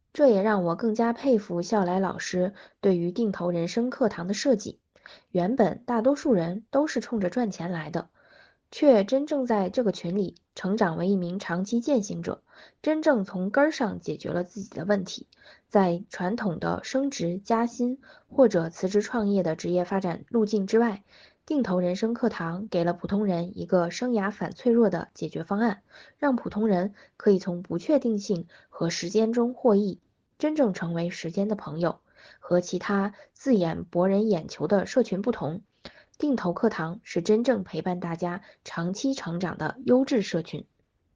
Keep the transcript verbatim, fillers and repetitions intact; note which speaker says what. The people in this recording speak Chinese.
Speaker 1: 这也让我更加佩服笑来老师对于定投人生课堂的设计。原本大多数人都是冲着赚钱来的，却真正在这个群里成长为一名长期践行者，真正从根儿上解决了自己的问题。在传统的升职加薪或者辞职创业的职业发展路径之外，定投人生课堂给了普通人一个生涯反脆弱的解决方案，让普通人可以从不确定性和时间中获益，真正成为时间的朋友。和其他字眼博人眼球的社群不同，定投课堂是真正陪伴大家长期成长的优质社群。